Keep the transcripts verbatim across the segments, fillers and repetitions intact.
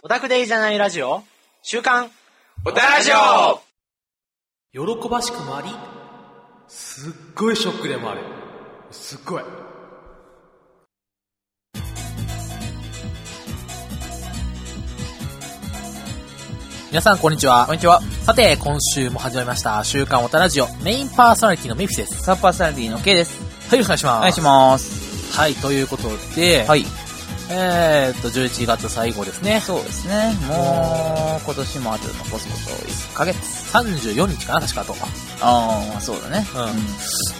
オタクでいいじゃないラジオ週刊オタラジオ。 喜ばしくもあり、すっごいショックでもある。すっごい。皆さんこんにちは。 こんにちは。 さて、今週も始まりました週刊オタラジオ、メインパーソナリティのメフィスです。 サブパーソナリティの K です。 はい、よろしくお願いします。 お願いします。 はい、ということで、 はい。 えーっと、じゅういちがつ最後ですね。 そうですね。もう、今年もあと残すこといっかげつ。 さんじゅうよっかかな、確かあと。 ああ、そうだね。 うん。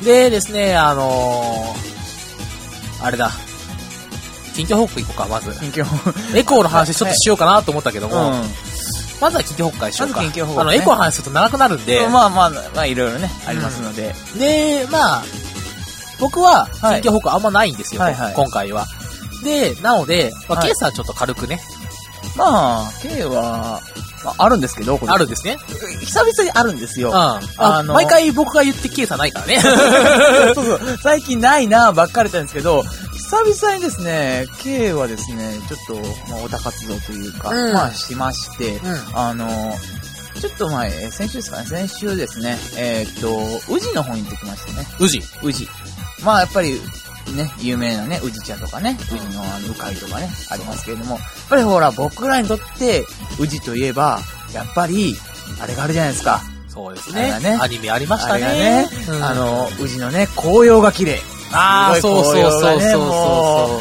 でですね、あのー、あれだ。近況報告いこうか、まず。 近況報告。 エコーの話ちょっとしようかなと思ったけども、 うん。 まずは近況報告しようか。 まず近況報告、ね。 あの、エコーの話すると長くなるんで。 まあまあ、まあ、いろいろね、ありますので。 うん、で、まあ、僕は近況報告あんまないんですよ、はいはい、今回は。で、なので、まあ、 はい、 K さんちょっと軽くね。 まあ、K は、まあ、あるんですけど、これ。 あるんですね。 久々にあるんですよ。 うん。ああの、毎回僕が言って K さんないからね。 そうそう。最近ないなばっかり言ったんですけど、久々にですね、K はですね、ちょっと、まあ、オタ活動というか、うん、まあ、しまして、うん、あの、ちょっと前、先週ですかね、先週ですね、えー、っと、宇治の方に行ってきましたね。 宇治宇治。まあ、やっぱり、ね、有名なね、宇治茶とかね、宇治のあの、鵜飼とかね、ありますけれども、やっぱりほら、僕らにとって、宇治といえば、やっぱり、あれがあるじゃないですか。 そうですね。ねアニメありましたね。 あれがね、うん、あの、宇治のね、紅葉が綺麗。 ああ、そうそうそうそうそう。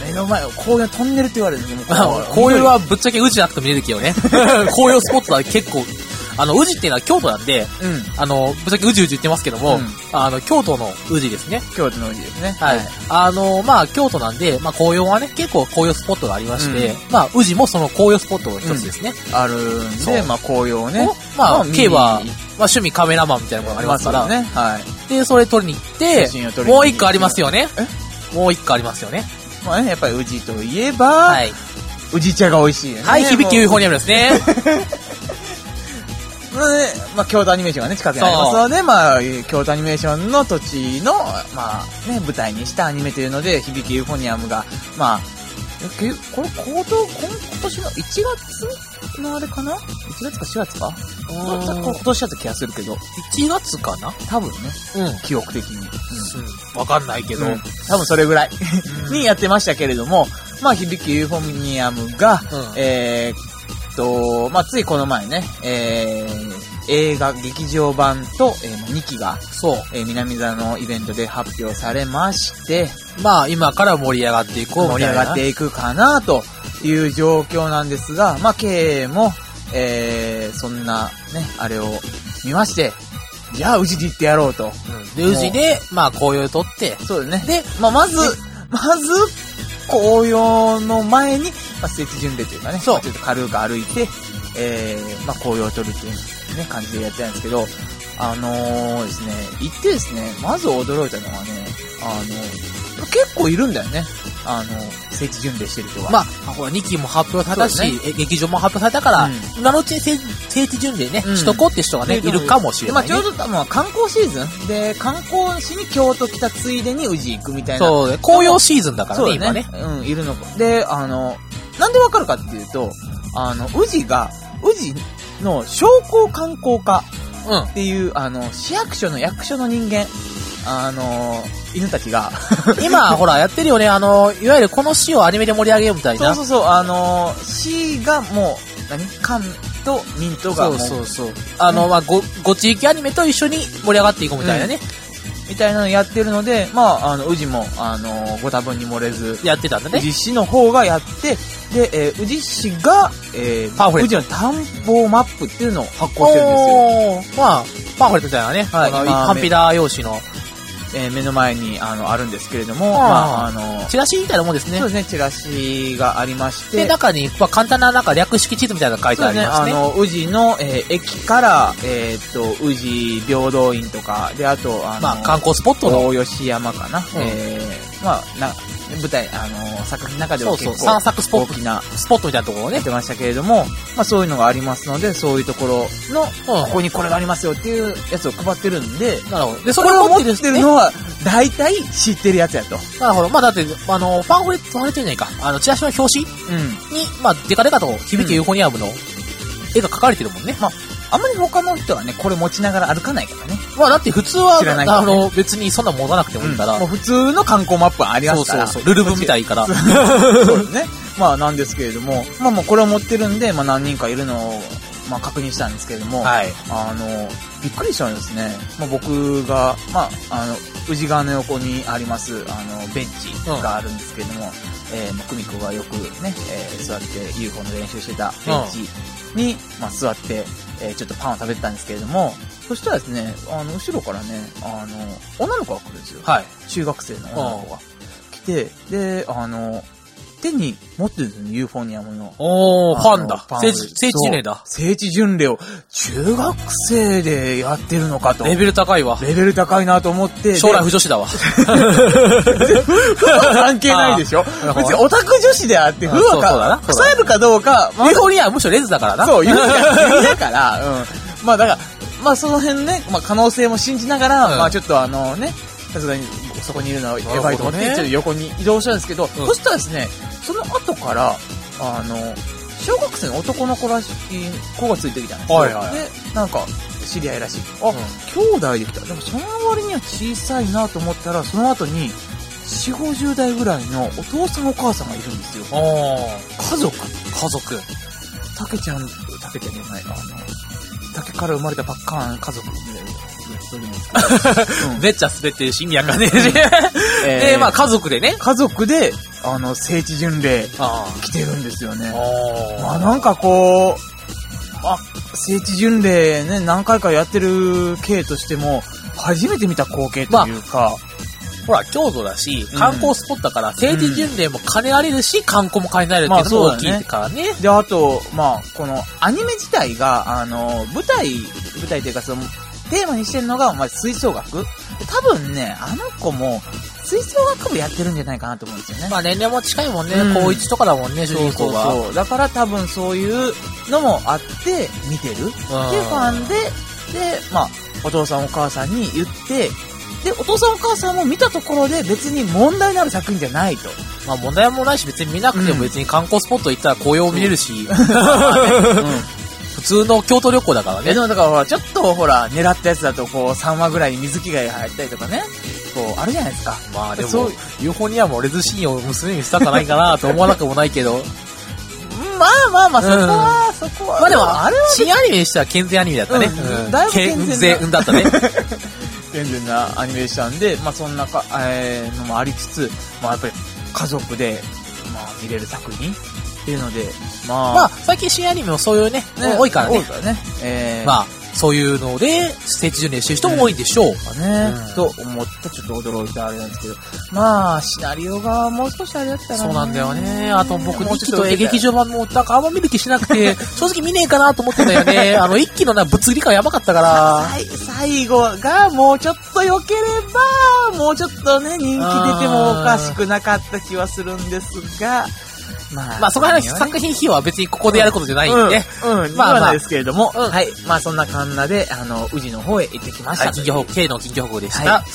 目の前、紅葉トンネルって言われるんですけど、紅葉はぶっちゃけ宇治じゃなくても見れるけどね。紅葉スポットは結構、あの、宇治っていうのは京都なんで、うん、あの、ぶっちゃけ宇治宇治言ってますけども、うん、あの、京都の宇治ですね。 京都の宇治ですね。 はい。はい、あの、まあ、京都なんで、まあ、紅葉はね、結構紅葉スポットがありまして、うん、まあ、宇治もその紅葉スポットの一つですね。 うん、あるんで、まあ、紅葉ね。 まあ、K は、まあ、趣味カメラマンみたいなものがありますから、 ね。はい。 で、それ撮りに行って、もう一個ありますよね。えもう一個ありますよね。 まあね、やっぱり宇治といえば、はい。宇治茶が美味しいよね。 はい、響きユーフォニアムですね。 まあ、京都アニメーションがね、近くにありますので、まあ、京都アニメーションの土地の、まあ、ね、舞台にしたアニメというので、響きユーフォニアムが、まあ、これ、今年のいちがつのあれかな ?いち 月かしがつか今年だった気がするけど。 いちがつかな多分ね。うん。記憶的に。 うん。わかんないけど。うん、 多分それぐらいにやってましたけれども、まあ、響きユーフォニアムが、うん、えー、と、まあ、ついこの前ね、えー、映画劇場版と、えー、にきが、 そう、 えー、南座のイベントで発表されまして、 まあ、今から盛り上がっていこうみたいな。 盛り上がっていくかな、という状況なんですが、まあ、K も、えー、そんな、ね、あれを見まして、じゃあ、宇治で行ってやろうと。 うん、で、宇治で、まあ、紅葉を撮って、 そうですね。で、まあ、まず、まず、紅葉の前に、まあ、聖地巡礼というかね、そう、ちょっと軽く歩いて、えー、まあ、紅葉を撮るっていうね、感じでやってたんですけど、あのー、ですね、行ってですね、まず驚いたのはね、あの、結構いるんだよね。あの、聖地巡礼してる人が。 まあ、ほら、にきも発表されたし、ね、劇場も発表されたから、うん、今のうちに聖地巡礼ね、うん、しとこうって人がね、いるかもしれない、ね。 まあ、ちょうど、まあ、観光シーズンで、観光しに京都来たついでに宇治行くみたいな。 そうね、紅葉シーズンだからね、今ね。 うん、いるのか。で、あの、なんでわかるかっていうと、あの、宇治が、宇治の商工観光課っていう、うん、あの、市役所の役所の人間、あの、犬たちが今、ほら、やってるよね。あの、いわゆるこの市をアニメで盛り上げようみたいな。 そうそうそう、あの、市がもう、何官と民とがもう。 そうそうそう。あの、まあ、ご、ご地域アニメと一緒に盛り上がっていこうみたいなね。 うん、みたいなのやってるので、まあ、あの、宇治も、あの、ご多分に漏れず。 やってたんだね。 宇治市の方がやって、で、えー、宇治市が、えー、 パンフレット。 宇治の探訪マップっていうのを発行してるんですよ。 まあ、パンフレットみたいなね。はい。ハンピダー用紙の。 えー、目の前にあのあるんですけれども、まあ、あのチラシみたいなもんですね。 そうですね、チラシがありまして、 で中に、まあ、簡単ななんか略式地図みたいなのが書いてありますね。 そうですね、あの宇治の、えー、駅からえー、っと宇治平等院とかで、あとあの、 まあ、観光スポットの大吉山かな、うん、えー、まあな舞台あの作品の中では結構そうそう散策スポット大きなスポットみたいなところをねやってましたけれども、まあそういうのがありますので、そういうところの、うん、ここにこれがありますよっていうやつを配ってるんで、 なるほど。 でそれを持ってるのは大体知ってるやつやと。 なるほど。まあだって、あの、パンフレット、パンフレットじゃないか。あの、チラシの表紙うん。 に、まあ、デカデカと響けユーフォニアムの絵が描かれてるもんね。 まあ、あんまり他の人はね、これ持ちながら歩かないからね。 まあだって普通は、 知らないからねあの、別にそんな持たなくてもいいから。 うんもう普通の観光マップはありますから。 そうそうそう。ルルブみたいから。 そうですね。まあなんですけれども、まあもうこれを持ってるんで、まあ何人かいるのを、まあ確認したんですけれども、 はい。 あの、びっくりしたのはですね、まあ僕が、まあ、あの、宇治川の横にあります、あの、ベンチがあるんですけれども、うん、えー、久美子がよくね、えー、座って ユーフォー の練習してたベンチに、うん、まあ座って、えー、ちょっとパンを食べてたんですけれども、そしたらですね、あの、後ろからね、あの、女の子が来るんですよ。 はい。 中学生の女の子が来て、で、あの、手に持ってるんですよ、ユーフォニアムの。 おー、ファンだ。聖地、聖地巡礼だ。 聖地巡礼を中学生でやってるのかと。 レベル高いわ。 レベル高いなと思って。 将来不女子だわ。 関係ないでしょ。別にオタク女子であって、風はか、腐えるかどうか。 ユーフォニアはむしろレズだからな。 そう、ユーフォニアだから、うん。まあだから、まあその辺ね、まあ可能性も信じながら、うん、まあちょっとあのね、さすがにそこにいるのはやばいと思って、ね、ちょっと横に移動したんですけど、うん、そしたらですね、その後から、あの、小学生の男の子らしい子がついてきたんですよ。はいはい、で、なんか、知り合いらしい。あ、うん、兄弟できた。でもその割には小さいなと思ったら、その後に、よんじゅう、ごじゅう代ぐらいのお父さんお母さんがいるんですよ。家族。 家族。 たけちゃん、たけちゃんじゃない、あの、竹から生まれたばっかな家族みたいな。 めっちゃ滑ってるし意味やかねえ。で、まあ家族でね。 家族で、あの、聖地巡礼来てるんですよね。まあなんかこう、あ、聖地巡礼ね、何回かやってる系としても、初めて見た光景というか、まあ、 ほら、京都だし、観光スポットだから、聖地巡礼も兼ねられるし、うん、観光も兼ねられるっていうのも大きいからね。 で、あと、まあ、このアニメ自体が、あの、舞台、舞台というかその、テーマにしてるのが、まあ、吹奏楽。多分ね、あの子も、吹奏楽部やってるんじゃないかなと思うんですよね。 まあ、年齢も近いもんね。うん、高一とかだもんね、主人公が。そうそうそう。 だから多分そういうのもあって、見てる。で、ファンで、で、まあ、お父さんお母さんに言って、で、お父さんお母さんも見たところで別に問題のある作品じゃないと。 まあ問題もないし別に見なくても別に観光スポット行ったら紅葉を見れるし。うん普通の京都旅行だからね。 でもだからほら、ちょっとほら、狙ったやつだとこう、さんわぐらいに水着が入ったりとかね。こう、あるじゃないですか。 まあでも、ユーフォニアもレズシーンを娘にしたんじゃないかなと思わなくもないけど。 まあまあまあ、そこは、うん、そこは。 まあでも、あれは新アニメにしては健全アニメだったね。 うん、だいぶ健全だったね。 健全なアニメでしたんで、まあそんなか、えー、のもありつつ、まあやっぱり家族で、まあ見れる作品っていうので、まあ。 まあ、最近新アニメもそういうね、ね多いからね。 多いからね。えー、 まあ、そういうので、聖地巡礼してる人も多いんでしょう。 ね、うん、と思ったちょっと驚いたあれなんですけど、まあ、シナリオがもう少しあれだったら、ね、 そうなんだよね。あと僕、一期と劇場版も、なんかあんま見る気しなくて、正直見ねえかなと思ってたよね。あの、一期のな、物理感やばかったから。 最後がもうちょっと良ければ、もうちょっとね、人気出てもおかしくなかった気はするんですが、まあ、 まあ、そこら辺の作品費用は別にここでやることじゃないんで。 うん、うん、まあまあですけれども、うん、はい。まあそんな感じで、あの、宇治の方へ行ってきました。 近畿報告、K の近畿報告でした。はい、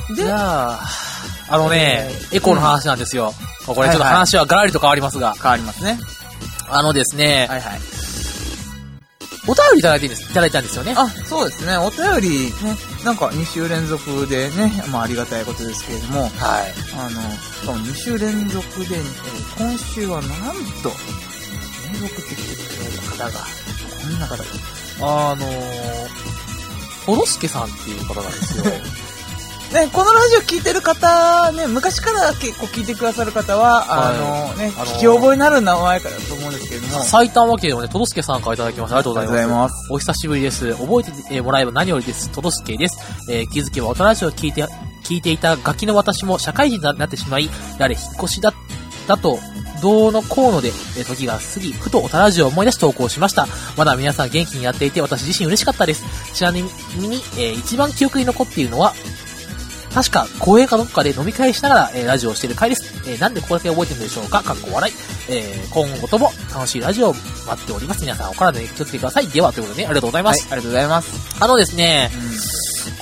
で、じゃあ、あのね、エコーの話なんですよ。うん、これちょっと話はガラリと変わりますが。 変わりますね。 あのですね、 はいはい。 お便りいただいてんです、いただいたんですよね。 あ、そうですね。お便りね、なんかに週連続でね、まあありがたいことですけれども、はい。あの、しかもに週連続で、えー、今週はなんと、連続ってきてくれる方が、こんな方です。 あのー、トロスケさんっていう方なんですよ。 ね、このラジオ聞いてる方、ね、昔から結構聞いてくださる方は、はい、あのね、あのー、聞き覚えになる名前かだと思うんですけれども。 埼玉県のね、トロスケさんからいただきました。ありがとうございます。お久しぶりです。覚えてもらえば何よりです。トロスケです。えー、気づけば大人ラジオを聞いて、聞いていたガキの私も社会人になってしまい、やはり引っ越しだ、だと、どうのこうので、えー、時が過ぎ、ふとオタラジオを思い出し投稿しました。まだ皆さん元気にやっていて、私自身嬉しかったです。ちなみに、えー、一番記憶に残っているのは、確か、公園かどっかで飲み会しながら、えー、ラジオをしている回です。えー、なんでここだけ覚えてるんでしょうかかっこ笑い。えー、今後とも楽しいラジオを待っております。皆さんお体に気をつけてください。では、ということでね、ありがとうございます。 はい、ありがとうございます。 あのですね、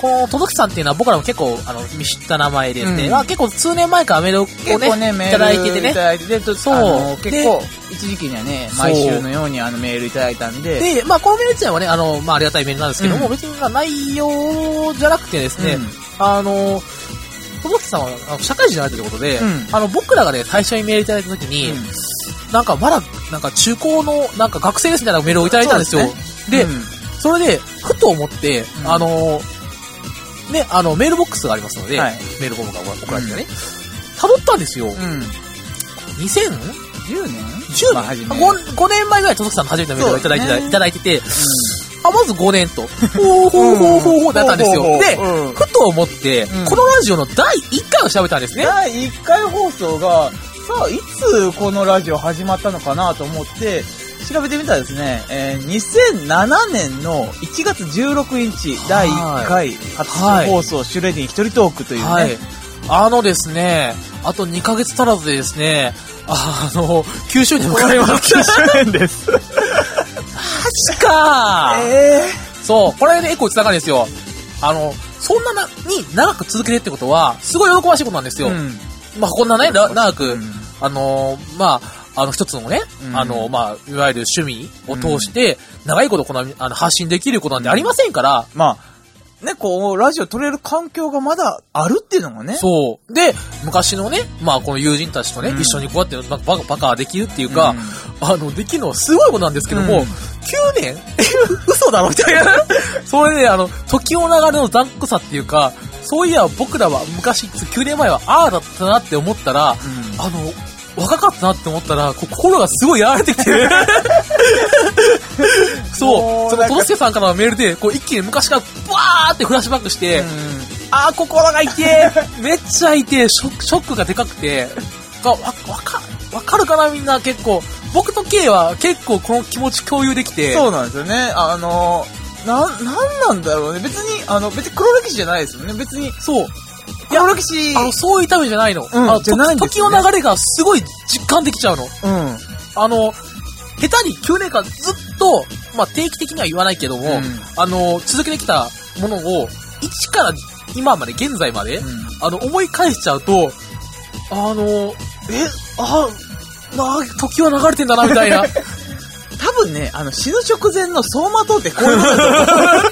この、とどきさんっていうのは僕らも結構、あの、見知った名前ですね。 うんまあ結構数年前からメールをね、 結構ね、メールいただいててね。 いただいてて、 そうあの結構で、 一時期にはね、毎週のようにあのメールいただいたんで、 で、まあこのメール自体はね、あの、まあありがたいメールなんですけども、 うん別にまあ内容じゃなくてですね、 うんあの、とどきさんはあの社会人じゃないということで、 うんあの、僕らがね、最初にメールいただいた時に、 うんなんかまだ、なんか中高の、なんか学生ですみたいなメールをいただいたんですよ。 そうで、 うんそれで、ふと思って、 うんあの、ね、あの、メールボックスがありますので、 はいメールフォームが送られてね、辿ったんですよ。 うん。 にせんじゅうねんじゅうまあ初め 5, 5年前ぐらい、とどきさんの初めてのメールをいただいてた、 そうねいただいてて、あ、まずごねんと、ほうほうほうほうほうだったんですよ。 ほうほうで、 ほううんふと思って、 うんこのラジオのだいいっかいを調べたんですね。 だいいっかい放送が、さあ、いつこのラジオ始まったのかなと思って、調べてみたらですね、えー、にせんななねんのいちがつじゅうろくにち、だいいっかい初放送、シュレディン一人トークというね。 はい。あのですね、あとにかげつ足らずでですね、あの、きゅうしゅうねん迎えます。 きゅうしゅうねんです。 マジかー、 えそう、これね、エコーつながるんですよ。あの、そんなな、に長く続けてってことは、すごい喜ばしいことなんですよ。 ーうんまあ、こんなね、ら長く、 うんあのーまあ、あの、一つのね、 うんあの、まあ、いわゆる趣味を通して、長いことこの、あの、発信できることなんてありませんから、 まあ、ね、こう、ラジオ撮れる環境がまだあるっていうのがね。 そう。で、昔のね、まあ、この友人たちとね、 うん一緒にこうやって、なんかバカ、バカできるっていうか、 うんあの、できるのはすごいことなんですけども、 うんきゅうねん嘘だろみたいな。それで、あの、時を流れの残酷さっていうか、そういや、僕らは昔、きゅうねんまえはああだったなって思ったら、 うんあの、若かったなって思ったら、こ心がすごいやられてきて。そう。その、とどすけさんからのメールで、こう一気に昔からバーってフラッシュバックして、 うんあー、心が痛えめっちゃ痛えショック、ショックがでかくて、がわ、わか、わかるかなみんな結構。僕と K は結構この気持ち共有できて。 そうなんですよね。あの、な、なんなんだろうね。別に、あの、別に黒歴史じゃないですよね。別に。 そう。 黒歴史。 あの、そういうためじゃないの。 うんあのじゃないんですよね時の流れがすごい実感できちゃうの。 うん。 あの、下手にきゅうねんかんずっと、まあ、定期的には言わないけども、 うんあの、続けてきたものを、一から今まで、現在まで、 うんあの、思い返しちゃうと、あの、え、あ、な、時は流れてんだな、みたいな。 多分ね、あの、死ぬ直前の走馬灯ってこういうことだと思う。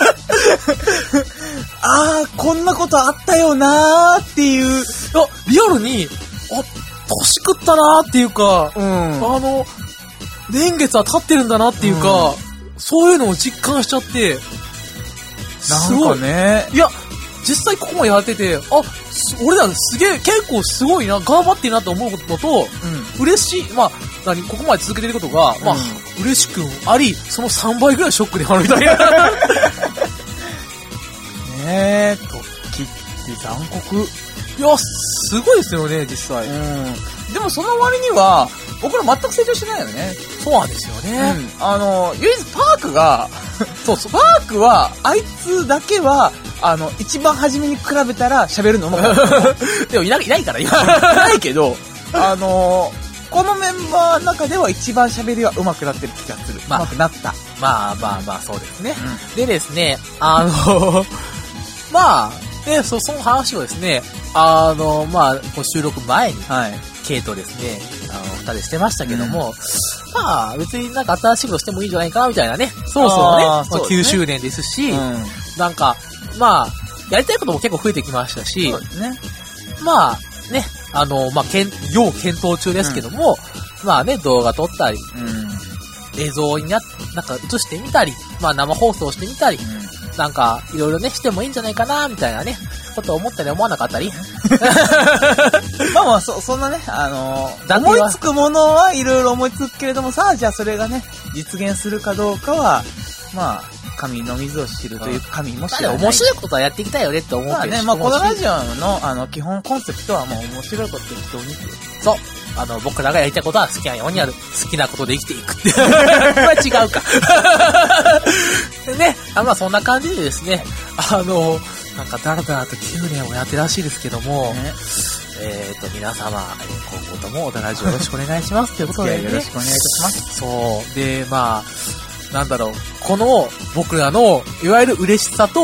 あー、こんなことあったよなーっていう。 いや、リアルに、あ、年食ったなーっていうか、 うん。 あの、年月は経ってるんだなっていうか、そういうのを実感しちゃって、すなんごい。 かね。 いや、実際ここまでやってて、あ、す俺らすげえ、結構すごいな、頑張ってるなって思うことと、 うん。 嬉しい、まあ、何、ここまで続けてることが、まあ、 うん嬉しくあり、そのさんばいぐらいショックであるみたいな。 ねえ、時って残酷。 いや、すごいですよね、実際。 うん。でもその割には、僕ら全く成長してないよね。 そうなんですよね。 うん。あの、唯一パークが、 そうそう。 パークは、あいつだけは、あの、一番初めに比べたら喋るのうまくなった。 でもいない、いないから、今。 ないけど、あのこのメンバーの中では一番喋りは上手くなってる気がする。 まあ上手くなった。 まあまあまあ、そうですね。 うでですね、あの、まあ、ね、そ、その話をですね、あの、まあ、こう収録前に、 ん。はい。 ケイとですね、あの、二人してましたけども、まあ、別になんか新しいことしてもいいんじゃないかな、みたいなね。そろそろね、まああーそうですねきゅうしゅうねんですし、 うん。 なんか、まあ、やりたいことも結構増えてきましたしそう、ですね。 まあ、ね、あの、まあ、けん、要検討中ですけども、まあね、動画撮ったり、 うん。 映像にな、なんか映してみたり、まあ生放送してみたり、なんか、いろいろね、してもいいんじゃないかな、みたいなね、ことを思ったり思わなかったり。 まあまあ、そ、そんなね、あのーだっては思いつくものはいろいろ思いつくけれどもさ、じゃあそれがね、実現するかどうかは、まあ、神の水を知るというか、神もまあ知らない。 でも面白いことはやっていきたいよねって思うけど。 まあね、まあこのラジオ。 オの、あの、基本コンセプトはもう面白いこと適当にっていう。 そう。あの、僕らがやりたいことは好きなようにやる。好きなことで生きていくって。これは違うか。でね、あまあそんな感じでですね、あの、なんかだらだらときゅうねんをやってるらしいですけども、 ね、 えっ、と、皆様、えー今後ともおだらじよろしくお願いしますということで、ね、 よろしくお願いいたします。 そう。で、まあ、なんだろう、この僕らの、いわゆる嬉しさと、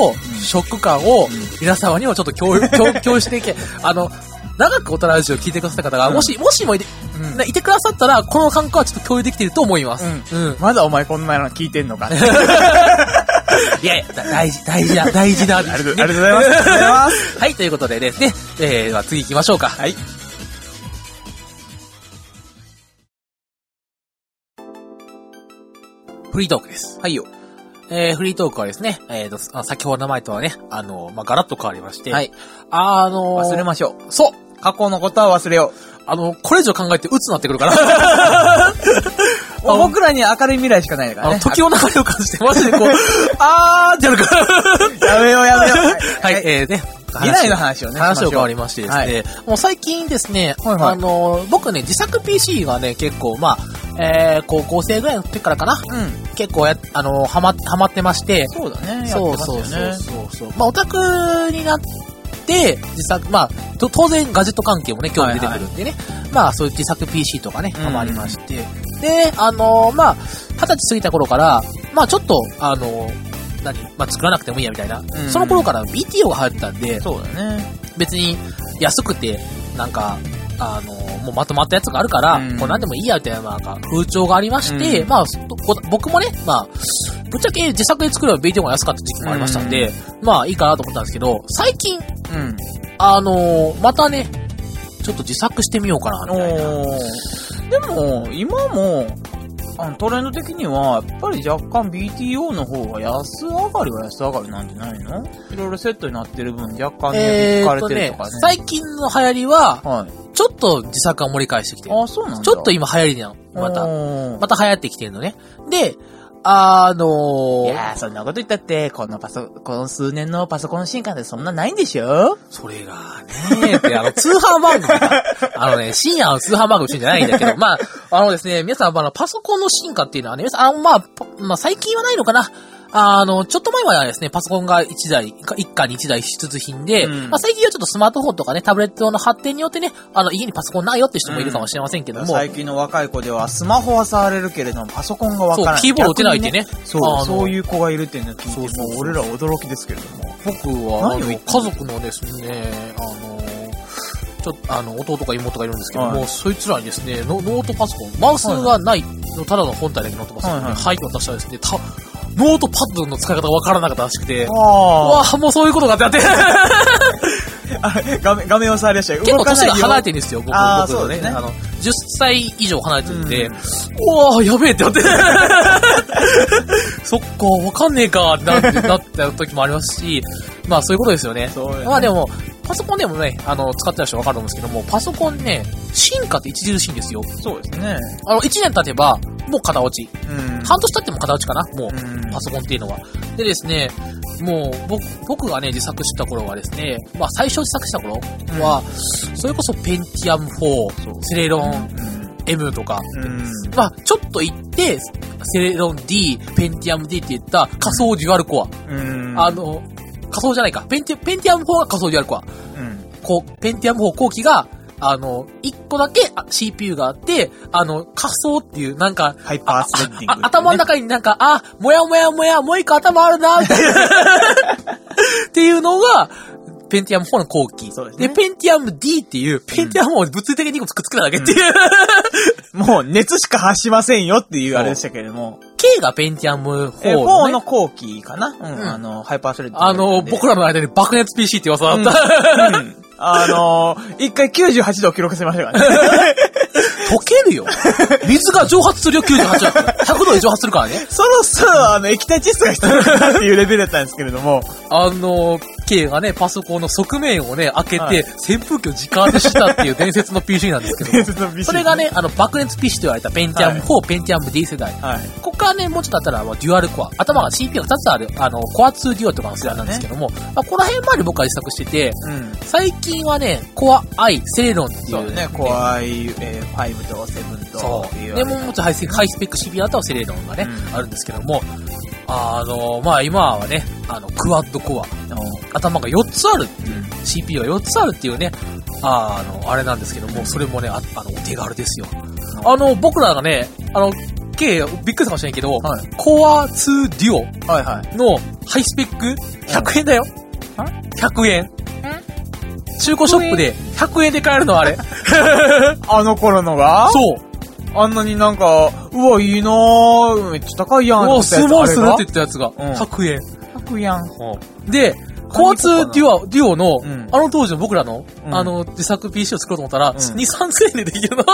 ショック感を皆様にもちょっと共有、共共有していけ、あの、長くオトラジオを聞いてくださった方が、もし、もしもいて、うん、いてくださったら、この感覚はちょっと共有できていると思います。うん。 うん。まだお前こんなの聞いてんのか。 いやいや、大事、大事な、大事な、 ありがとうございます。ありがとうございます。 はい、ということでですね、えー、では次行きましょうか。 はい。 フリートークです。 はいよ。 えー、フリートークはですね、えーと、先ほどの前とはね、あの、まあ、ガラッと変わりまして、 はい。 あのー、 忘れましょう。そう。 過去のことは忘れよう。 あの、これ以上考えて鬱になってくるから。 僕らに明るい未来しかないからね。 時の流れを感じて、マジでこう、あーってやるから。 やめようやめよう。はい、 はい、えーね。 未来の話をね。 話を変わりましてですね。はい、もう最近ですね、はいはい、あの、僕ね、自作 ピーシー がね、結構、まあ、えー、高校生ぐらいの時からかな。うん。結構や、あの、はま、はまってまして。 そうだね。 そうそうそうそう。まあ、オタクになって、自作、まあ、当然ガジェット関係もね、興味出てくるんでね。はいはい、まあ、そういう自作 ピーシー とかね、はまりまして。うん、で、あの、まあ、二十歳過ぎた頃から、まあ、ちょっと、あの、何まあ、作らなくてもいいやみたいな、うん、その頃から ビーティーオー が流行ってたんで、 そうだね。 別に安くて、なんか、あの、もうまとまったやつがあるから、うん、これ何でもいいやみたいな、なんか、風潮がありまして、うん、まあ、僕もね、まあ、ぶっちゃけ自作で作れば ビーティーオー が安かった時期もありましたんで、うん、まあ、いいかなと思ったんですけど、最近、うん、あの、またね、ちょっと自作してみようかな、みたいな。 でも、今も、あのトレンド的には、やっぱり若干 ビーティーオー の方が安上がりは安上がりなんじゃないの？いろいろセットになってる分、若干ね、引かれてるとかね。 最近の流行りは、はい、ちょっと自作が盛り返してきてる。 あ、そうなんだ。 ちょっと今流行りなの。また。また流行ってきてるのね。で、あのー、 いやー、そんなこと言ったって、このパソ、この数年のパソコン進化でそんなないんでしょ？ それがねーって、あの、通販番組が、あのね、深夜の通販番組してんじゃないんだけど、まあ、あのですね、皆さん、あの、パソコンの進化っていうのはね、皆さん、あの、まあ、まあ、最近はないのかな。あの、ちょっと前はですね、パソコンが一台、一家に一台必需品で、うん、まあ最近はちょっとスマートフォンとかね、タブレットの発展によってね、あの、家にパソコンないよって人もいるかもしれませんけども。うん、 最近の若い子ではスマホは触れるけれども、パソコンがわからない。 そう、キーボード打てないってね。 そう、そういう子がいるっていうのを聞いて、そうそうそうもう俺ら驚きですけれども。 僕は、あの、家族のですね、あの、ちょっと、あの、弟か妹がいるんですけども、はい、そいつらにですね、ノートパソコン、マウスがない、はい、ただの本体だけノートパソコンに、はい、はい、と渡したらですね、たノートパッドの使い方がわからなかったらしくて、わあ、もうそういうことがあってやって。 あ画面、画面を触りましたよ。 結構年が離れてるんですよ、僕、 あ僕のね。 ねあの、じゅっさい以上離れてるんで、うん、うわあ、やべえってなって。そっか、わかんねえかってなって、なった時もありますし、まあそういうことですよね。 そうよね。 まあでも、パソコンでもね、あの、使ってらっしゃる人わかると思うんですけども、パソコンね、進化って著しいんですよ。 そうですね。 あの、いちねん経てば、もう型落ち。うん。半年経っても型落ちかなもう、 うん、 パソコンっていうのは。でですね、もう、僕、僕がね、自作した頃はですね、まあ最初自作した頃は、うん、それこそペンティアムフォー、セレロン、うん、M とか、うん、まあちょっと行って、セレロン D、ペンティアム D って言った仮想デュアルコア。うん、あの、仮想じゃないか。ペンティ、ペンティアムフォーが仮想デュアルコア。うん。こう、ペンティアムフォー後期が、あの、一個だけ シーピーユー があって、あの、仮想っていう、なんか、 ハイパースレッディング、ね、 頭の中になんか、あ、もやもやもや、もう一個頭あるな、みたいな。っていうのが、ペンティアムフォーの後期。そうですね。で、ペンティアム D っていう、ペンティアムを物理的にいっこくっつけただけっていう、 うん。もう熱しか発しませんよっていうあれでしたけれども。 K がペンティアムフォー、ね。 フォーの後期かな、うん、うん。あの、ハイパースレッディング。 あの、僕らの間に爆熱 ピーシー って噂だった。 うんうんあのー、一回きゅうじゅうはちどを記録しましたからね。 溶けるよ。水が蒸発するよ、きゅうじゅうはちど。ひゃくどで蒸発するからね。 そろそろ、あの、液体窒素が必要かなっていうレベルだったんですけれども。 あのー、K がね、パソコンの側面をね、開けて、はい、扇風機を直当てしたっていう伝説の ピーシー なんですけど伝説の ピーシー、ね、それがね、あの、爆熱 ピーシー と言われたペンティアムフォー、はい、ペンティアム D 世代。はい。ここからね、もうちょっとあったら、デュアルコア。頭が シーピーユー がふたつある、あの、コアツーデュアとかの世代なんですけども、ね、まあ、この辺まで僕は自作してて、うん、最近はね、コア I、セレロンっていう、ね。 そうね、コア I、えー、ファイブとセブンとっていう。 で、もうちょっとハイスペック シーピーユー だったらセレロンがね、うん、あるんですけども、あの、まあ、今はね、あの、クワッドコア。頭がよっつあるっていう、うん、シーピーユー がよっつあるっていうね、あの、あれなんですけども、それもね、あ、あの、お手軽ですよ。あの、僕らがね、あの、 計、びっくりしたかもしれんけど、 はい、 コアツーデュオはいはい。 のハイスペックひゃくえんだよ。 うん、 ひゃくえん。中古ショップでひゃくえんで買えるのあれ。 あの頃のがそう。 あんなになんか、うわ、いいなぁ、めっちゃ高いやん。 うわ、すごいするって言ったやつが、うん、ひゃくえん。 ひゃくえん。 で、コアツーデュオ、デュオの、 うん、 あの当時の僕らの、うん、あの、自作 ピーシー を作ろうと思ったら、うん、に、さんぜんえんでできるの。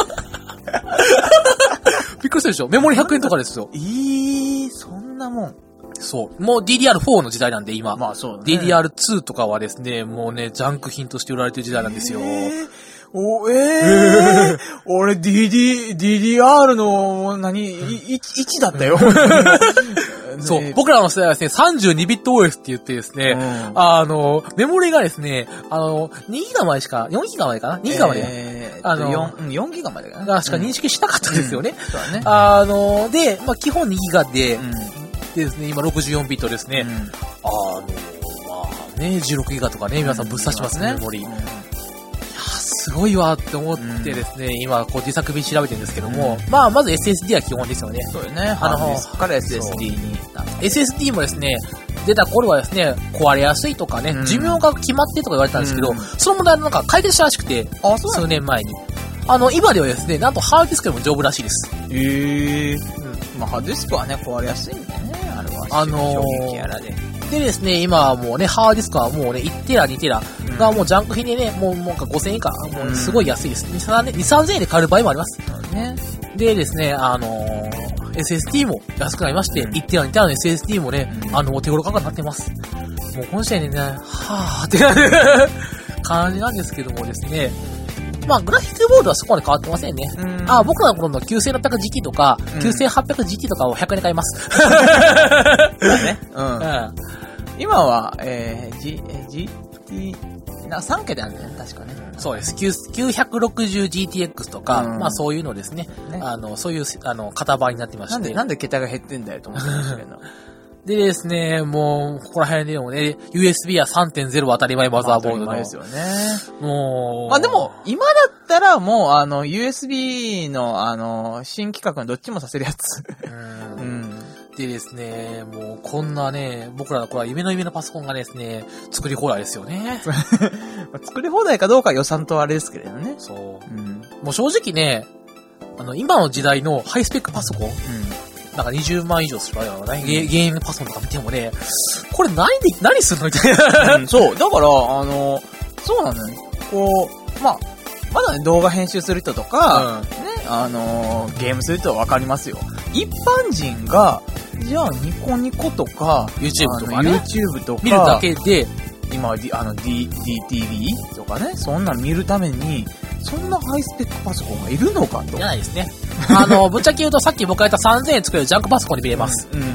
びっくりしたでしょ？メモリひゃくえんとかですよ。 えー、そんなもん。 そう。もう ディーディーアールフォー の時代なんで、今。 まあそうね。 ディーディーアールツー とかはですね、もうね、ジャンク品として売られてる時代なんですよ。 えーお、ええー、俺 ディーディー、ディーディーアール の、何、いちだったよ。 そう、僕らの世代はですね、さんじゅうにビット オーエス って言ってですね、うん、あの、メモリがですね、あの、にギガまでしか、よんギガまでかな ?にギガまで。 えー、あの、よん、よんギガまでかなしか認識しなかったんですよね。 うん、そうだね。 あの、で、まあ、基本にギガで、うん、でですね、今ろくじゅうよんビットですね。うん、あの、まあね、じゅうろくギガとかね、皆さんぶっ刺しますね、メモリ。うんすごいわって思ってですね、うん、今、こう自作便調べてるんですけども、うん、まあ、まず エスエスディー は基本ですよね。 そうよね。あの、から エスエスディー に。 エスエスディー もですね、出た頃はですね、壊れやすいとかね、うん、寿命が決まってとか言われたんですけど、うん、その問題なんか解決したらしくて、 あ、 数年前に。あの、今ではですね、なんとハードディスクでも丈夫らしいです。 へぇー。うん。まあ、ハードディスクはね、壊れやすいんでね、あれは。 あのー、やらで。でですね、今はもうね、ハードディスクはもうね、いちテラ、にテラがもうジャンク品でね、もう、もうごせんえん以下、もうすごい安いです。に、さんぜんえんで買える場合もあります。 ね、でですね、あのー、エスエスディー も安くなりまして、いちテラ、にテラの エスエスディー もね、うん、あの、お手頃価格になってます。もうこの時点でね、はぁーって感じなんですけどもですね、まあ、グラフィックボードはそこまで変わってませんね。うんあ僕らの頃の きゅうせんろっぴゃくジーティー とか、うん、きゅうせんはっぴゃくジーティー とかをひゃくえんで買います。そうね。うん。うん今は、えー、G、ジーティー、な、さんけであるんだよね、確かね。 そうです。きゅうひゃくろくじゅうジーティーエックス とか、うん、まあそういうのですね。ねあの、そういう、あの、型番になってまして。 なんで、なんで桁が減ってんだよと思ってましたけど。 でですね、もう、ここら辺でもね、ユーエスビー は さんてんゼロ は当たり前マザーボードの。 ですよね。 もう。 まあでも、今だったらもう、あの、ユーエスビー の、あの、新規格のどっちもさせるやつ。 うんうんでですね、もうこんなね、僕らのこれは夢の夢のパソコンがですね、作り放題ですよね。 作り放題かどうか予算とあれですけれどね。 そう。うん、もう正直ね、あの、今の時代のハイスペックパソコン、うん、なんかにじゅうまん以上するわけだからね、ゲームパソコンとか見てもね、これ何で、何するのみたいな、 うん。そう。だから、あの、そうなのよ。こう、まあ、まだね、動画編集する人とか、うん、ね、あのー、ゲームする人はわかりますよ。一般人が、じゃあ、ニコニコとか、 YouTube とかね、 YouTube とか、 見るだけで、 今は、D、あの、D、ディーティービー とかね、そんなん見るために、そんなハイスペックパソコンがいるのかと。 いないですね。あの、ぶっちゃけ言うと、さっき僕が言ったさんぜんえん作れるジャンクパソコンに見れます。うん。うん、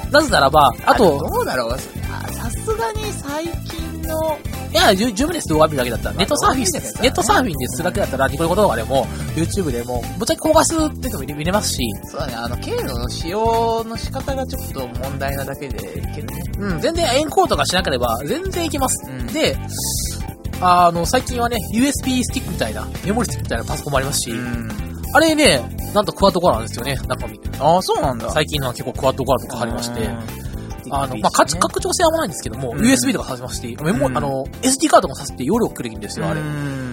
なぜならば、あと、 どうだろう、さすがに最近の、 いや、十分です、動画見るだけだったら。ネットサーフィン、ネットサーフィンでするだけだったら、ニコニコ動画でも、YouTube でも、ぶっちゃけ高画質ってのも見れますし。 そうだね、あの、経路の使用の仕方がちょっと問題なだけでいけるね。 うん、全然エンコードがしなければ、全然いけます。うん、で、あの、最近はね、ユーエスビー スティックみたいな、メモリスティックみたいなパソコンもありますし、うん、あれね、なんとクワッドコアなんですよね、中身。 ああ、そうなんだ。 最近のは結構クワッドコアとかありまして、あの、まあ、拡張性はもないんですけども、うん、ユーエスビー とかさせまして、メモ、うん、あの、エスディー カードもさせて容量くれるんですよ、あれ。うん、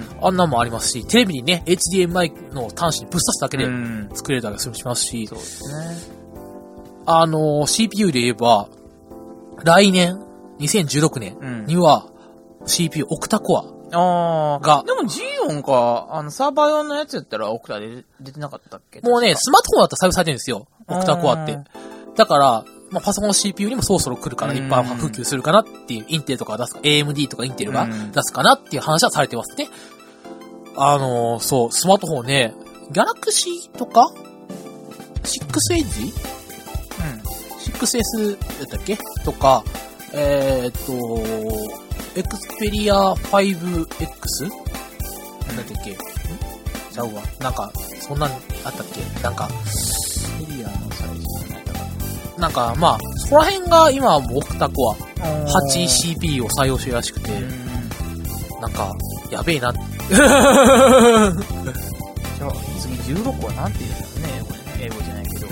あんなんもありますし、テレビにね、エイチディーエムアイ の端子にぶっ刺すだけで作れたりしますし、 そうですね。 あの、シーピーユー で言えば、来年、にせんじゅうろくねんには、シーピーユー オクタコア。 ああ。が。でも ジーオン か、あの、サーバー用のやつやったらオクタで出てなかったっけ？ もうね、スマートフォンだったら採用されてるんですよ。オクタコアって。だから、まあ、パソコンの シーピーユー にもそろそろ来るから、一般普及するかなっていう、インテルとか出すか、エーエムディー とかインテルが出すかなっていう話はされてますね。あのー、そう、スマートフォンね、ギャラクシーとか シックスエッジ？ うん。シックスエス やったっけとか、えーっと、エクスペリア ファイブエックス？ なんだっけんちゃうわ。なんか、そんなんあったっけなんか、 エリアのサイズじゃないかな。 なんか、まあ、そこら辺が今はもうオクタコア はちシーピーユー を採用してるらしくて、なんか、やべえなって。じゃあ、次じゅうろくはなんて言うんだろうね、英語でね。英語じゃないけど、あれ。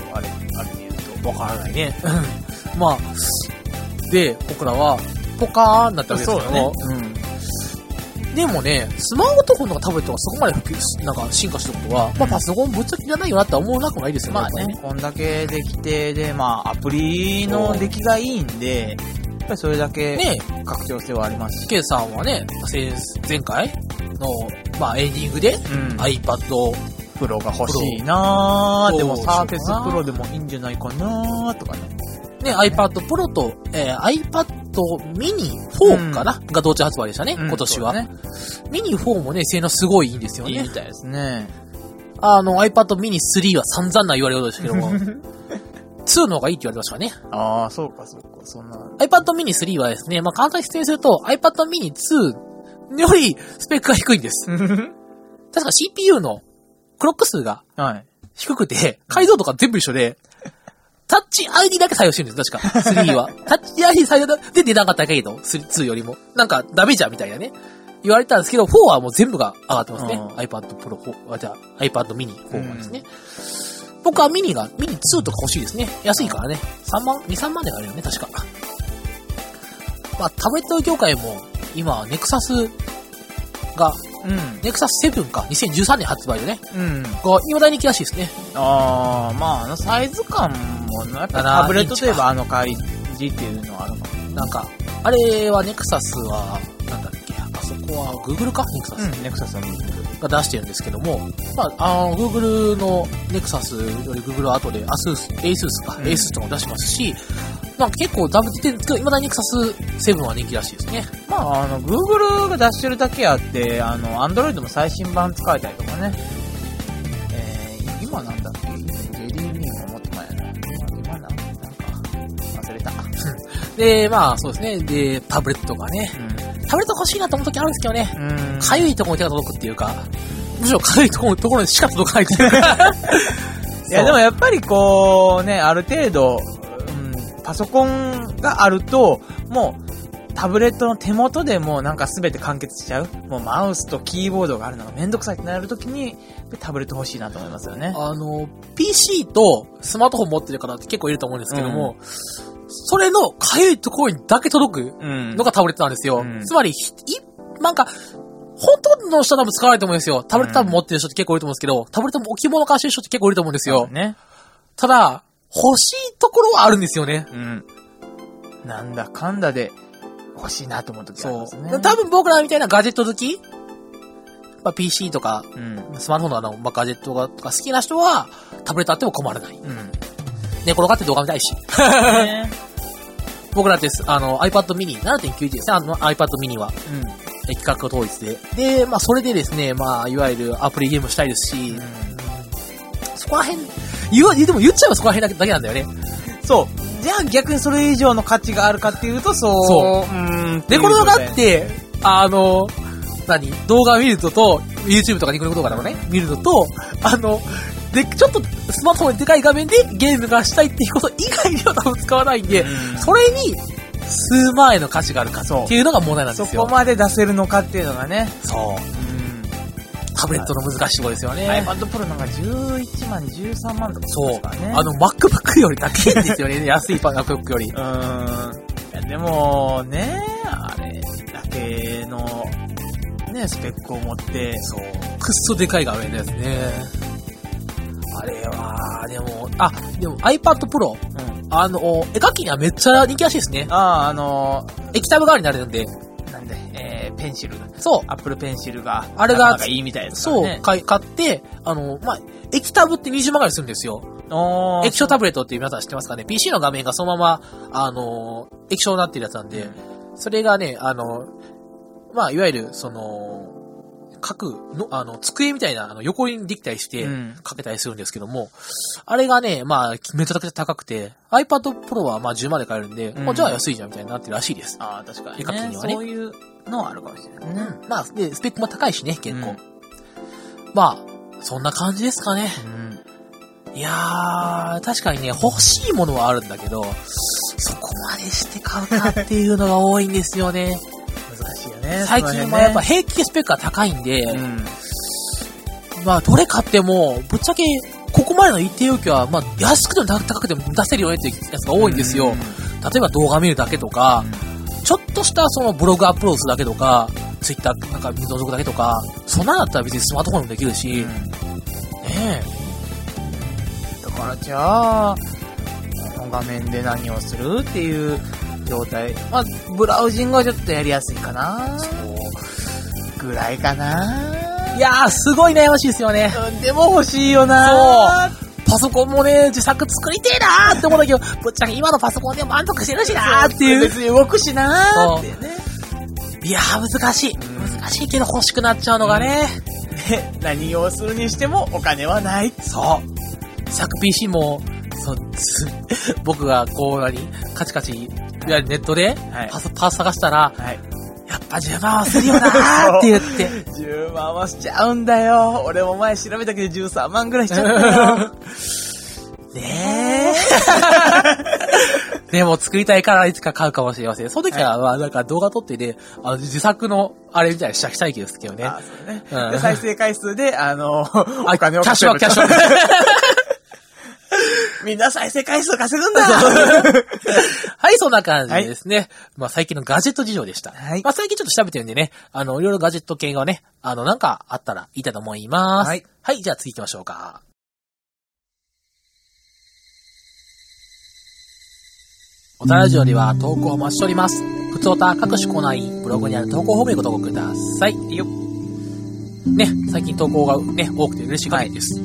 あれで言うと。 わからないね。まあ、で、僕らは、ポカーンなったわけですけども、 そうね。うん。 でもね、スマートフォンとかタブレットがそこまで普及、なんか進化したことは、まあパソコンぶっちゃけいらないよなって思うなくもないですよね。 まあね、こんだけできて、で、まあアプリの出来がいいんで、やっぱりそれだけ、ね、拡張性はありますし。 K さんはね、前回の、まあエンディングで、うん、iPad Pro が欲しいなー、でも Surface Pro でもいいんじゃないかなーとかね。 ね、iPad Pro と、えー、iPad mini フォーかな、うん、が同時発売でしたね、うん、今年は。ね、mini フォーもね、性能すごいいいんですよね。いいみたいですね。 あの、iPad mini スリーは散々な言われることでしたけども、ツーの方がいいって言われましたね。 ああ、そうか、そうか、そんな。 iPad mini スリーはですね、まあ、簡単に説明すると、iPad mini ツーよりスペックが低いんです。確か シーピーユー のクロック数が低くて、解像度が全部一緒で、タッチ アイディー だけ採用してるんです、確か。スリーは。タッチ アイディー 採用で値段が高いと、ツーよりも。なんかダメじゃんみたいなね。言われたんですけど、フォーはもう全部が上がってますね。iPad Pro フォー、あ、じゃあ iPad mini フォーはですね。うん、僕はミニが、ミニツーとか欲しいですね。安いからね。さんまん、に、さんまんであるよね、確か。まあ、タブレット業界も、今、ネクサスが、うん。ネクサスセブンか、にせんじゅうさんねん発売でね。うん。が、今大人気らしいですね。 ああ、まあ、あの、サイズ感も、やっぱタブレットといえばあの感じっていうのはあるかも。 なんか、あれはネクサスは、なんだっけ、あそこは Google かネクサス。 うん、ネクサスは Google が出してるんですけども、まあ、あの、Google のネクサスより Google は後で Asus、Asus か、うん、Asus とかも出しますし、なんか結構ダブってるんですけど、今だにネクサスセブンは人気らしいですね。 まあ、あの、Google が出してるだけあって、あの、Android も最新版使えたりとかね。えー、今なんだっけ ジェリービーンももっと前やな。今な、なんか、忘れた。 で、まあ、そうですね。で、タブレットがね、うん、タブレット欲しいなと思う時あるんですけどね、かゆいところに手が届くっていうか、むしろかゆいところところにしか届かないっていうか。 いや、でもやっぱりこう、ね、ある程度、パソコンがあると、もう、タブレットの手元でもうなんか全て完結しちゃう。もうマウスとキーボードがあるのがめんどくさいってなるときに、タブレット欲しいなと思いますよね。 あの、ピーシー とスマートフォン持ってる方って結構いると思うんですけども、うん、それのかゆいところにだけ届くのがタブレットなんですよ。うん、つまり、い、なんか、本当の人は多分使わないと思うんですよ。タブレット多分持ってる人って結構いると思うんですけど、タブレットも置物化してる人って結構いると思うんですよ。ね、ただ、欲しいところはあるんですよね。うん。 なんだかんだで欲しいなと思うときありますね。 そう。多分僕らみたいなガジェット好き、まあ、ピーシー とか、うん、スマートフォンのあの、まあ、ガジェットがとか好きな人は、タブレットあっても困らない。うん。寝転がって動画見たいし。ね、僕らって、あの、iPad mini、ななてんきゅうインチですね、あの iPad mini は。うん。規格統一で。で、まあ、それでですね、まあ、いわゆるアプリゲームしたいですし、うん、そこら辺、言う、でも言っちゃえばそこら辺だけなんだよね。 そう。じゃあ逆にそれ以上の価値があるかっていうと、そう。そう。うーん。で、これがあって、あの、何動画見るのと、YouTube とかニコニコ動画とかね、見るのと、あの、で、ちょっとスマートフォンででかい画面でゲームがしたいっていうこと以外には多分使わないんで、うん、それに数万円の価値があるかっていうのが問題なんですよ。 そこまで出せるのかっていうのがね。 そう。タブレットの難しいところですよね。 iPad Pro なんかじゅういちまん、じゅうさんまんとかそうですからね。あの MacBook より高いんですよね。安い MacBook より。うーん。いやでもね、あれだけのねスペックを持って、 そうくっそでかい画面のやつね。あれはでもあでも iPad Pro、うん、あの絵描きにはめっちゃ人気らしいですね。 あああの液タブ代わりになるんで。 ペンシル。 そう。 アップルペンシルが。 あれが、 いいみたいですからね。 そう。買い、買って、あの、まあ、液タブってにじゅうまんぐらいするんですよ。液晶タブレットって皆さん知ってますかね？ ピーシー の画面がそのまま、あの、液晶になってるやつなんで、うん、それがね、あの、まあ、いわゆる、その、各の、あの、机みたいな、あの、横にできたりして、かけたりするんですけども、うん、あれがね、まあ、めちゃくちゃ高くて、iPad Pro はまあじゅうまんで買えるんで、うん、もうじゃあ安いじゃんみたいになってるらしいです。 ああ、確かに、ね。 絵描きにはね。 そういうのはあるかもしれないね。 うん。まあ、で、スペックも高いしね、結構。うん、まあ、そんな感じですかね。うん、いやー、確かにね、欲しいものはあるんだけど、そこまでして買うかっていうのが多いんですよね。 難しいよね。 最近はやっぱ平気でスペックが高いんで、うん、まあどれ買ってもぶっちゃけここまでの一定要求は、まあ、安くても高くても出せるよねっていうやつが多いんですよ。例えば動画見るだけとか、ちょっとしたそのブログアップロードするだけとか、ツイッターなんか覗くだけとか、そんなだったら別にスマートフォンでもできるし、ねえ。 だからじゃあ、この画面で何をするっていう状態。まあ、ブラウジングはちょっとやりやすいかな。そう。ぐらいかな。 いやー、すごい悩ましいですよね。 うん、でも欲しいよな。 そう。パソコンもね、自作作りてえなーって思うんだけど、ぶっちゃけ今のパソコンで満足してるしなーっていう。 別に動くしなーってね。 いやー、難しい。難しいけど欲しくなっちゃうのがね。 で、何をするにしてもお金はない。 そう。自作 ピーシー も、そう、僕がこう何、カチカチ、いわゆるネットでパス、はい、パース探したら、はい、やっぱじゅうまんはするよなーって言って。 じゅうまんはしちゃうんだよ。俺も前調べたけどじゅうさんまんぐらいしちゃったよ。ねえ。 でも作りたいからいつか買うかもしれません。その時は、まあなんか動画撮ってね、あの自作のあれみたいにしたしたいですけどね。 あ、そうね。うん、で再生回数で、あの、お金を稼ぐ。キャッシュはキャッシュは。 みんな再生回数稼ぐんだはい、そんな感じですね。はい、まあ最近のガジェット事情でした。はい。まあ最近ちょっと調べてるんでね、あの、いろいろガジェット系がね、あの、なんかあったらいいかと思います。はい。はい、じゃあ次行きましょうか。おたラジオでは投稿をお待ちしております。ふつおた各種コーナーにブログにある投稿フォームへご投稿ください。いいよ。ね、最近投稿がね、多くて嬉しい限りです。はい、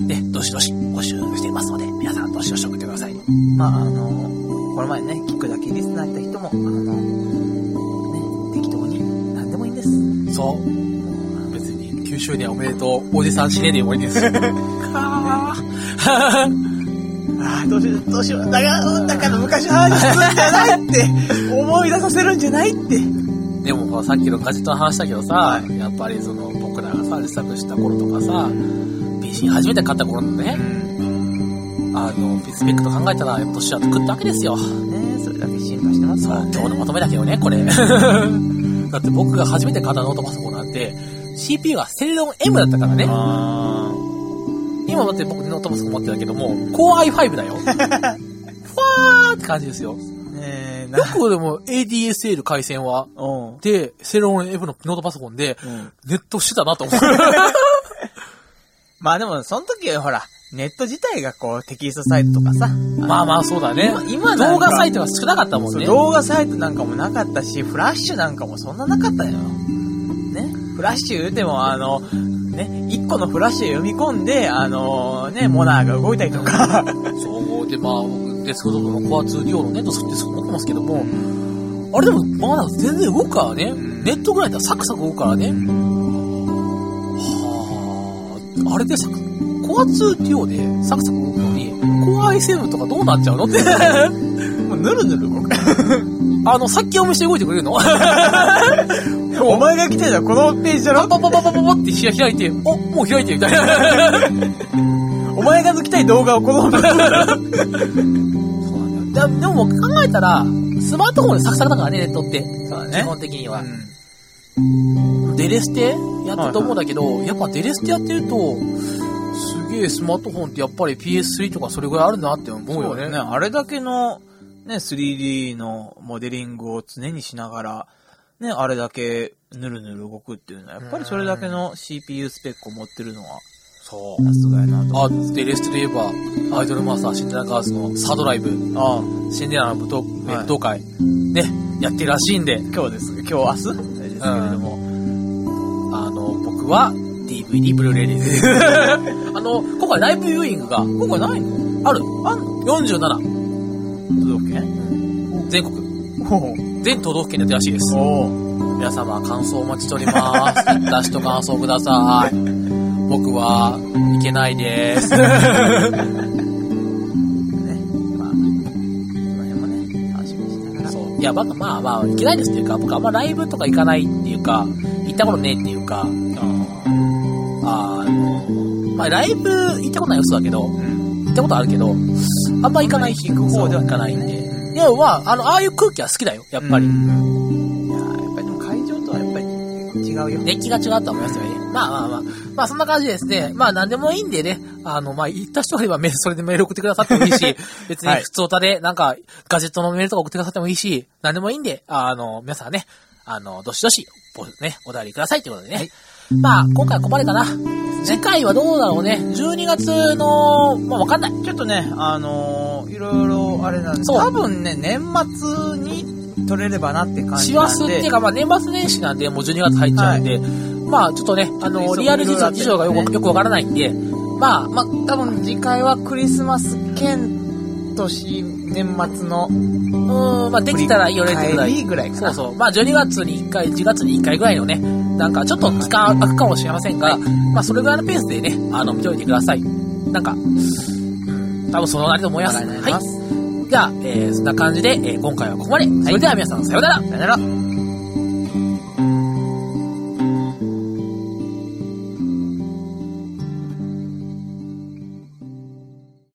ね、どしどし募集していますので、皆さんどしどし送ってください。 まあ、あの、この前ね、聞くだけリスナーいた人も、あの、ね、適当に何でもいいんです。 そう。別に、きゅうしゅうねんおめでとう、おじさん死ねでもいいです。かー。ああ、どうしよう、どうしよう。だから、だから昔の話するんじゃないって思い出させるんじゃないって。 でもさっきのガジェットの話だけどさ、はい、やっぱりその僕らがさ、自作した頃とかさ、ピーシー 初めて買った頃のね、あの、スペックと考えたら、年は食ったわけですよ。 ねえ、それだけ進化してますからね。 今日のまとめだけどね、これ。だって僕が初めて買ったノートパソコンなんて、シーピーユー がセレロン エム だったからね。あ今だって僕ノートパソコン持ってたけども、Core アイファイブ だよ。ふわーって感じですよ。ねよくでも エーディーエスエル 回線は、で、セレロン エム のノートパソコンで、ネットしてたなと思う。 まあでも、その時はほら、ネット自体がこう、テキストサイトとかさ。 まあまあそうだね。 今、 今動画サイトが少なかったもんね。 動画サイトなんかもなかったし、フラッシュなんかもそんななかったよ。ね。フラッシュ言うても、あの、ね、一個のフラッシュ読み込んで、あのー、ね、モナーが動いたりとか。 そう、で、まあ、僕、デスクトップのコアツーデュオのネットスって持ってますけども、あれでも、まだ全然動くからね。ネットぐらいだったらサクサク動くからね。はあ、あれでサク、コアツーデュオでサクサク動くのに、コア アイセブン とかどうなっちゃうのって。 もうぬるぬる動く。 あの、先読みして動いてくれるのお前が来てたこのページだろパパパパパパって開いて、お、もう開いてみたいな。 お前が抜きたい動画をこのそうなんだよ。でも考えたら、スマートフォンでサクサクだからね、ネットって。 そうだね。 基本的には。うん、デレステやったと思うんだけど、はいはい、やっぱデレステやってると、すげえスマートフォンってやっぱり ピーエススリー とかそれぐらいあるなって思うよね。 そうね。あれだけの、ね、スリーディー のモデリングを常にしながら、ね、あれだけぬるぬる動くっていうのは、やっぱりそれだけの シーピーユー スペックを持ってるのは、 そう。 さすがやなと思います。 あ、で、レストで言えば、アイドルマスターシンデレラガールズのサードライブ、ああシンデレラの舞踏、舞踏会、ね、やってるらしいんで。 今日です。今日、明日ですけれども、 うん、あの、僕は ディーブイディー、ブルーレイです。あの、今回ライブビューイングが、 今回ないのある。あんの ?よんじゅうなな。 都道府県全国。全都道府県でやってるらしいです。皆様、感想お待ちしております。行った人感想ください。僕は、行けないです。ね。まあ、その辺もね、楽しみにしながら。 そう。いや、まあまあまあ、行けないですっていうか、僕あんまライブとか行かないっていうか、行ったことねえっていうか、あの、まあライブ行ったことない嘘だけど、うん、行ったことあるけど、あんま行かない行く方では行かないんで。いや、まあ、あの、ああいう空気は好きだよ、やっぱり。うん、 いや、やっぱりでも会場とはやっぱり違ううよ。 熱気が違うと思いますよね。まあまあまあ。まあそんな感じでですね。まあ何でもいいんでね。あの、まあ言った人がいればメール、それでメール送ってくださってもいいし、別に普通歌でなんかガジェットのメールとか送ってくださってもいいし、何でもいいんで、あの、皆さんね、あの、どしどし、ね、お便りくださいということでね。はい、まあ今回はここまでかな。次回はどうだろうね。じゅうにがつの、まあわかんない。 ちょっとね、あのー、いろいろあれなんです。多分ね、年末に取れればなって感じなんで。 師走っていうか、まあ年末年始なんで、もうじゅうにがつ入っちゃうんで、はい、まあちょっとね、あの、リアル事情、事情がよく、よくわからないんで、まあ、まあ多分次回はクリスマス兼年、年末の、うーん、まあできたらいいよねってぐらい。 ぐらいかな。 そうそう。まあじゅうにがつにいっかい、じゅうがつにいっかいぐらいのね、なんかちょっと期間空くかもしれませんが、まあそれぐらいのペースでね、あの、見ておいてください。なんか、うん、多分そのなりと思います。はい。じゃあ、えー、そんな感じで、えー、今回はここまで。それでは皆さん、さようなら。 さようなら。